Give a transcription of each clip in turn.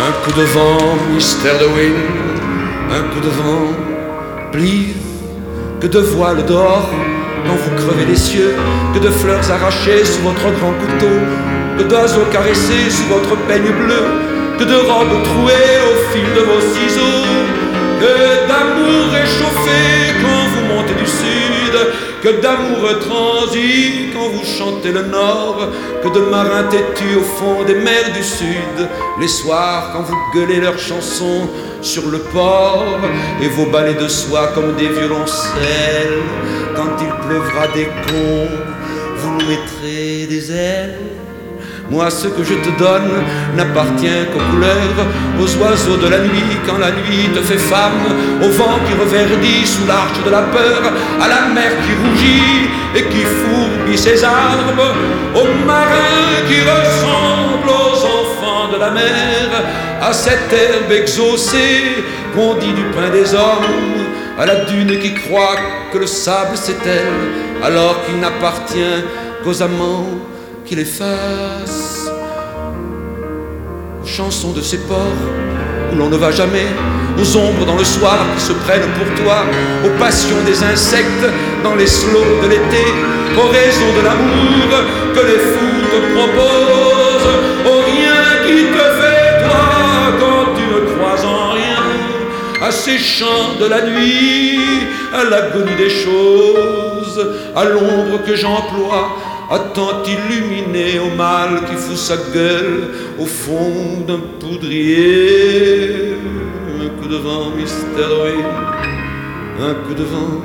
Un coup de vent, mystère de wind, un coup de vent, please. Que de voiles dehors quand vous crevez les cieux, que de fleurs arrachées sous votre grand couteau, que d'oiseaux caressés sous votre peigne bleu, que de robes trouées au fil de vos ciseaux, que d'amour réchauffé quand vous montez du sud, que d'amour transi quand vous chantez le nord, que de marins têtus au fond des mers du sud, les soirs quand vous gueulez leurs chansons sur le port, et vos ballets de soie comme des violoncelles. Quand il pleuvra des cons, vous nous mettrez des ailes. Moi, ce que je te donne n'appartient qu'aux couleurs, aux oiseaux de la nuit quand la nuit te fait femme, au vent qui reverdit sous l'arche de la peur, à la mer qui rougit et qui fourbit ses arbres, aux marins qui ressemblent aux enfants de la mer, à cette herbe exaucée qu'on dit du pain des hommes, à la dune qui croit que le sable s'étale alors qu'il n'appartient qu'aux amants qui l'efface, aux chansons de ces ports où l'on ne va jamais, aux ombres dans le soir qui se prennent pour toi, aux passions des insectes dans les slows de l'été, aux raisons de l'amour que les fous te proposent, au rien qui te fait toi quand tu ne crois en rien, à ces chants de la nuit, à l'agonie des choses, à l'ombre que j'emploie, à tant illuminer au mal qui fout sa gueule au fond d'un poudrier. Un coup de vent, mystère de wind, un coup de vent,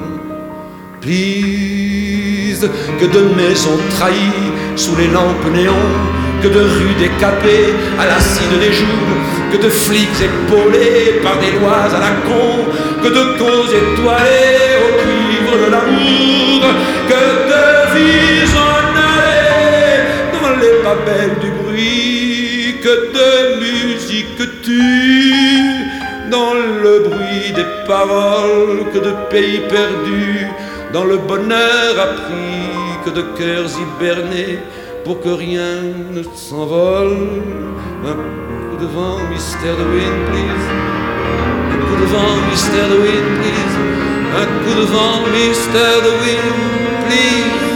please. Que de maisons trahies sous les lampes néons, que de rues décapées à l'acide des jours, que de flics épaulés par des lois à la con, que de causes étoilées au cuivre de l'amour, que de vies en les babelles du bruit, que de musique tue dans le bruit des paroles, que de pays perdus dans le bonheur appris, que de cœurs hibernés pour que rien ne s'envole. Un coup de vent, mystère de wind, please. Un coup de vent, mystère de wind, please. Un coup de vent, mystère de wind, please.